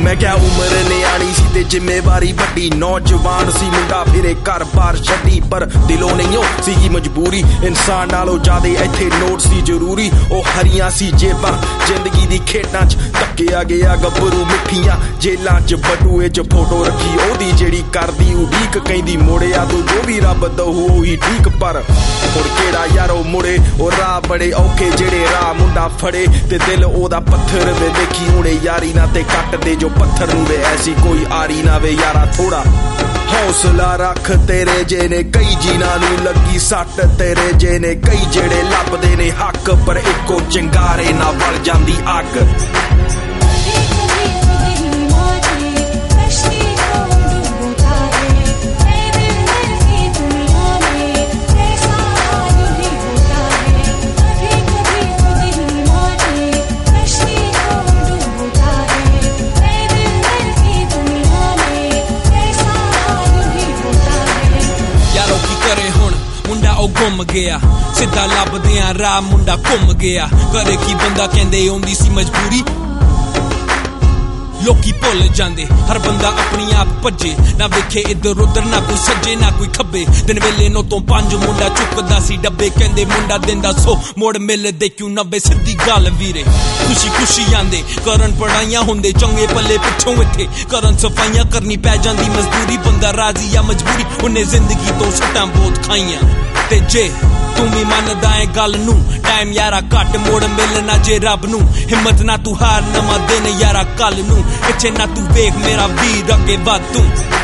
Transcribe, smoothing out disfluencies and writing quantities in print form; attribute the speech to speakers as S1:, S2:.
S1: मैं क्या उम्र न्याणी सी ते जिम्मेवारी वड्डी नौजवान सी मुंडा फिरे घर बार छड्डी पर दिलों नहीं हो सी मजबूरी इंसान नालों ज्यादा इत्थे नोट सी जरूरी ओ हरियां सी जेबां जिंदगी दी खेडां च धक्किया गया गब्बरू मिठियां जेलां च बटूए च फोटो रखी ओदी जेड़ी करदी उडीक कहंदी मुड़िया तू जो भी रब दहू ओही ठीक पर हुण केड़ा यारो मुड़े ओ राह बड़े औखे जेड़े राह मुंडा फड़े ते दिल ओदा पत्थर वे देखी हुणे यारी ना ते कट दे जो पत्थर नूं वे ऐसी कोई आरी ना वे यारा थोड़ा हौसला रख तेरे जेने कई जीना नूं लगी सट तेरे जेने कई जेड़े लभदे ने हक पर इको चिंगारे ना वल जांदी अग
S2: मुंडा ओ गुम गया सीधा लभदियां राह मुंडा घुम गया करे की बंदा कहंदे ओंदी सी मजबूरी लोकी भुल जांदे हर बंदा अपनी आप भजे ना वेखे इधर उधर ना कोई सज्जे ना कोई खब्बे दिन वेले 9 तो 5 मुंडा चुकदा सी डब्बे कहंदे मुंडा दिंदा 100 मोड़ मिलदे क्यों 90 सिद्धी गल वीरे खुशी खुशी आंदे करन पढ़ाइयां हुंदे चंगे पल्ले पिछों इत्थे करन सफाइयां करनी पै जांदी मजदूरी बंदा राजी या मजबूरी उन्हें जिंदगी तो सट्टां बहुत खाइयां ते जे तू भी मनदा है गल नू टाइम यारा घट मोड़ मिलना जे रब नू हिम्मत ना तू हार नवा दिन यारा कल नू पिछे ना तू वेख मेरा वीर अगे वध तू